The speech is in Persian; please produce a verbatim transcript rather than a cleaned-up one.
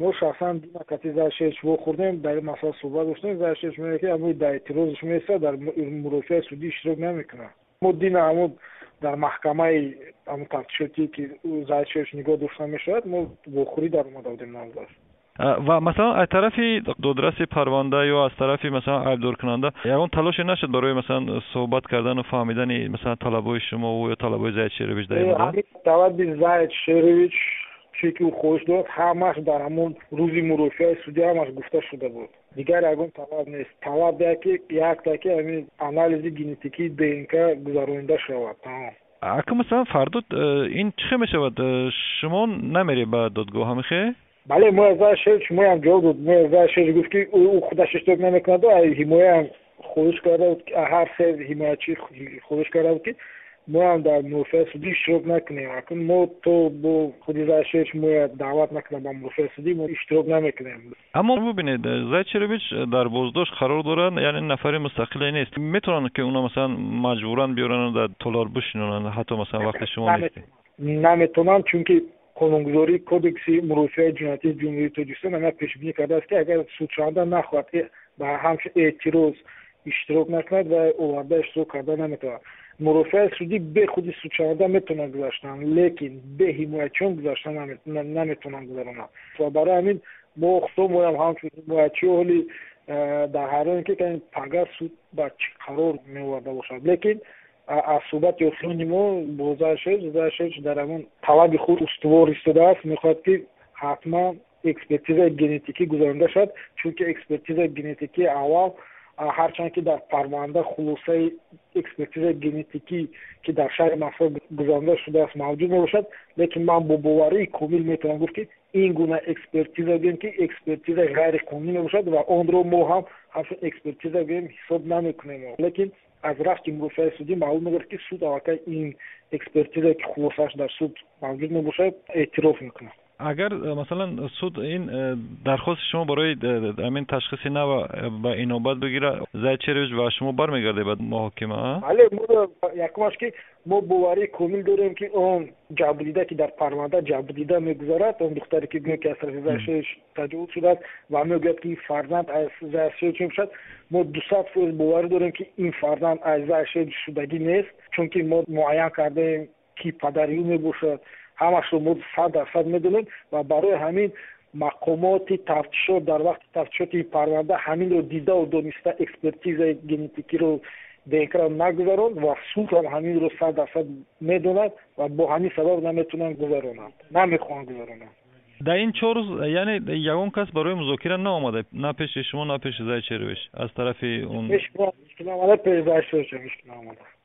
ما شخصا دیمکاتی زرشش و خوردیم در این مسئله صحبت داشتیم. زرشش میگه که اما در اعتراضش میسته در مرافعه سودی اشتراک نمیکنه. ما دین اما در محکمه اما تفتیشاتی که زرشش نگاه داشته میشود ما بخوری در ما دادیم نظر. و مثلا از طرف دادرس پرونده یا از طرف مثلا عیبدار کننده یگان تلاش نشد برای مثلا صحبت کردن و فهمیدن مثلا طلبای شما و یا طلبای زاید شیرویچ در این مورد؟ طلب زاید شیرویچ چی که او خوش داد همش در همون روزی مرافعه سودی همش گفته شده بود. دیگر یگان طلب نیست. طلب ده که یک تا که همین آنالیز ژنتیکی دینکا گذرانده شود. اگه مثلا فردا این چه میشود؟ شما نمیری به دادگاه همیشه؟ بله ما از شش ما هم جواب داد. ما از شش گفت که او خودش اشتباه نمیکنه و حمایت هم خودش کرده بود. هر سه حمایتچی خودش کرده بود که ما هم در مرافعه سودی اشتراک نکنیم. اکنون ما تو با خودی از شش ما دعوت نکنیم با مرافعه سودی ما اشتراک نمیکنیم. اما ببینید زاید شیرویچ در بازداشت قرار دارن، یعنی نفر مستقلی نیست. میتونن که اونا مثلا مجبورن بیارن در تالار بشینن حتی مثلا وقت شما نیست. نمیتونن چون که قانونگذاری کودکس مرافعه جنایتی جمهوری تاجیکستان هم پیش بینی کرده است که اگر سودشونده نخواهد به همش اعتراض اشتراک نکند و اوورده اشتراک کرده نمیتواند. مرافعه سودی به خودی سودشونده میتونن گذاشتن لیکن به حمایتچیان گذاشتن نمیتونن گذارن و برای همین ما خصوصا ما هم همچون حمایتچی ولی در هر حال که این پگاه سود با چه قرار میورده باشد لیکن از صحبت یوسفانی ما بازارشش زرشش در همون طلب خود استوار ایستاده است. میخواد که حتما اکسپرتیز ژنتیکی گذارنده شد چون که اکسپرتیز ژنتیکی اول هرچند که در پرونده خلاصه اکسپرتیز ژنتیکی که در شهر مصر گذارنده شده است موجود نباشد لیکن من با باوری کامل میتونم گفت که این گونه اکسپرتیز گیم که اکسپرتیز غیر قانونی نباشد و آن رو ما هم همچون اکسپرتیز گیم حساب نمیکنیم لیکن از رفت مرافعه سودی معلوم میگه که سود واقعا این اکسپرتیزی که خلاصش در سود موجود نباشه اعتراف میکنه. اگر مثلا سود این درخواست شما برای همین تشخیص نو به اینابت بگیره زاید شیرویچ و شما برمیگرده به محاکمه؟ بله ما یکماش که ما باوری کامل داریم که اون جبریده که در پرونده جبریده میگذارد اون دختری که میگه که از زاید شیرویچ تجاوز شده و میگه که فرزند از زاید شیرویچ میشد. ما دوصد فیصد باور داریم که این فرزند از زاید شیرویچ شدگی نیست چون که ما معین کردیم که پدری میباشد همش رو ما صد درصد میدونیم و برای همین مقامات تفتیشات در وقت تفتیشات پرونده همین رو دیده و دانسته اکسپرتیز ژنتیکی رو دینکا نگذارن و سود هم همین رو صد درصد میدونند و با همین سبب نمیتونن گذارونند نمیخوان گذارونند. در این چهار روز یعنی یگان کس برای مذاکره نآمده نه پیش شما نه پیش زاید شیرویچ از طرف اون پیش ما مشکل آمده پیش زاید شیرویچ مشکل آمده.